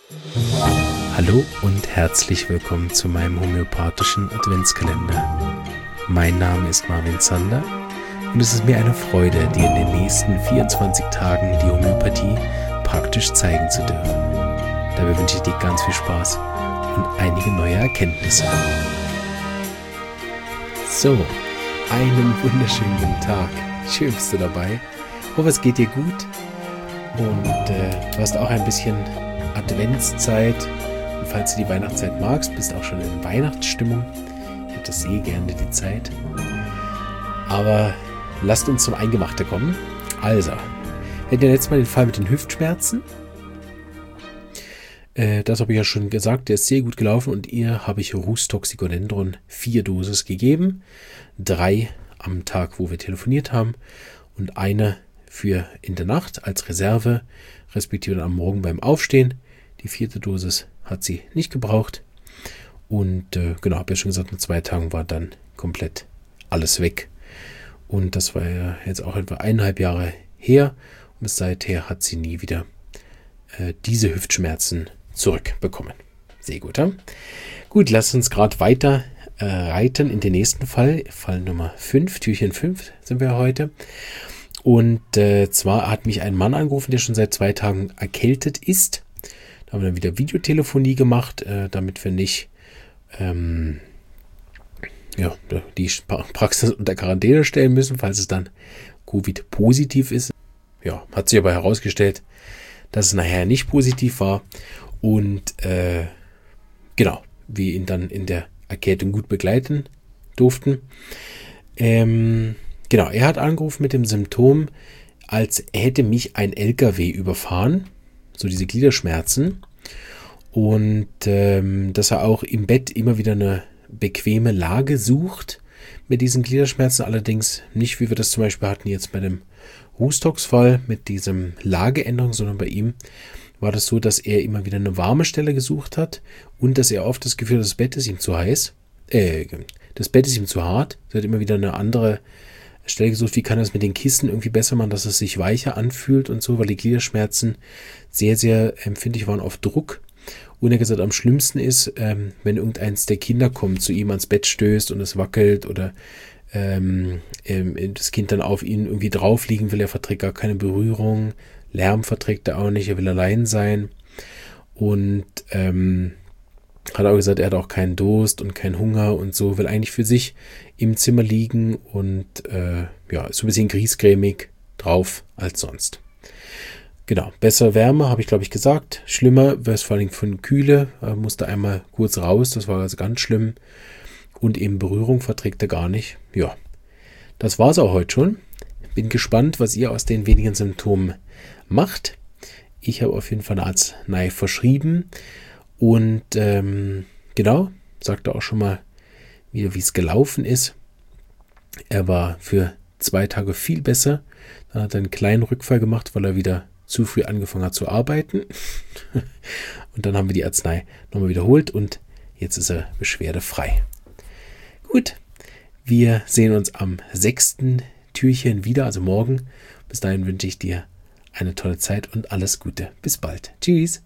Hallo und herzlich willkommen zu meinem homöopathischen Adventskalender. Mein Name ist Marvin Zander und es ist mir eine Freude, dir in den nächsten 24 Tagen die Homöopathie praktisch zeigen zu dürfen. Dabei wünsche ich dir ganz viel Spaß und einige neue Erkenntnisse. So, einen wunderschönen guten Tag. Schön bist du dabei. Ich hoffe, es geht dir gut und du hast auch ein bisschen Adventszeit. Und falls du die Weihnachtszeit magst, bist auch schon in Weihnachtsstimmung. Ich habe das sehr gerne, die Zeit. Aber lasst uns zum Eingemachte kommen. Also, wir hatten ja letztes Mal den Fall mit den Hüftschmerzen. Das habe ich ja schon gesagt, der ist sehr gut gelaufen und ihr habe ich Rhus Toxicodendron 4 Dosis gegeben. 3 am Tag, wo wir telefoniert haben und eine für in der Nacht als Reserve, respektive am Morgen beim Aufstehen. Die 4. Dosis hat sie nicht gebraucht. Und genau, habe ja schon gesagt, nach 2 Tagen war dann komplett alles weg. Und das war ja jetzt auch etwa 1,5 Jahre her. Und seither hat sie nie wieder diese Hüftschmerzen zurückbekommen. Sehr gut, ja? Gut, lass uns gerade weiter reiten in den nächsten Fall. Fall Nummer 5, Türchen 5 sind wir heute. Und zwar hat mich ein Mann angerufen, der schon seit 2 Tagen erkältet ist. Da haben wir dann wieder Videotelefonie gemacht, damit wir nicht die Praxis unter Quarantäne stellen müssen, falls es dann Covid-positiv ist. Ja, hat sich aber herausgestellt, dass es nachher nicht positiv war. Und genau, wir ihn dann in der Erkältung gut begleiten durften. Genau, er hat angerufen mit dem Symptom, als hätte mich ein LKW überfahren, so diese Gliederschmerzen. Und dass er auch im Bett immer wieder eine bequeme Lage sucht mit diesen Gliederschmerzen, allerdings nicht, wie wir das zum Beispiel hatten jetzt bei dem Rhus-Tox-Fall mit diesem Lageänderung, sondern bei ihm war das so, dass er immer wieder eine warme Stelle gesucht hat und dass er oft das Gefühl hat, das Bett ist ihm zu heiß, das Bett ist ihm zu hart. Er hat immer wieder eine andere Stelle gesucht, wie kann er es mit den Kissen irgendwie besser machen, dass es sich weicher anfühlt und so, weil die Gliederschmerzen sehr, sehr empfindlich waren auf Druck. Und er hat gesagt, am schlimmsten ist, wenn irgendeins der Kinder kommt, zu ihm ans Bett stößt und es wackelt oder das Kind dann auf ihn irgendwie drauf liegen will, er verträgt gar keine Berührung, Lärm verträgt er auch nicht, er will allein sein und hat auch gesagt, er hat auch keinen Durst und keinen Hunger und so, will eigentlich für sich im Zimmer liegen und ist so ein bisschen griesgrämig drauf als sonst. Genau, besser Wärme, habe ich glaube ich gesagt. Schlimmer wäre es vor allem von Kühle, musste einmal kurz raus, das war also ganz schlimm. Und eben Berührung verträgt er gar nicht. Ja, das war es auch heute schon. Bin gespannt, was ihr aus den wenigen Symptomen macht. Ich habe auf jeden Fall eine Arznei verschrieben. Und genau, sagte auch schon mal wieder, wie es gelaufen ist. Er war für 2 Tage viel besser. Dann hat er einen kleinen Rückfall gemacht, weil er wieder zu früh angefangen hat zu arbeiten. Und dann haben wir die Arznei nochmal wiederholt und jetzt ist er beschwerdefrei. Gut, wir sehen uns am 6. Türchen wieder, also morgen. Bis dahin wünsche ich dir eine tolle Zeit und alles Gute. Bis bald. Tschüss.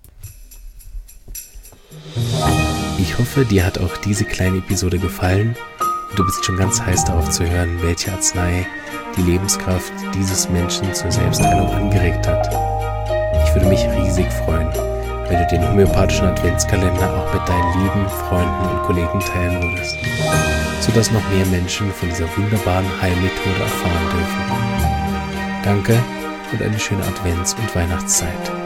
Ich hoffe, dir hat auch diese kleine Episode gefallen und du bist schon ganz heiß darauf zu hören, welche Arznei die Lebenskraft dieses Menschen zur Selbstheilung angeregt hat. Ich würde mich riesig freuen, wenn du den homöopathischen Adventskalender auch mit deinen lieben Freunden und Kollegen teilen würdest, sodass noch mehr Menschen von dieser wunderbaren Heilmethode erfahren dürfen. Danke und eine schöne Advents- und Weihnachtszeit.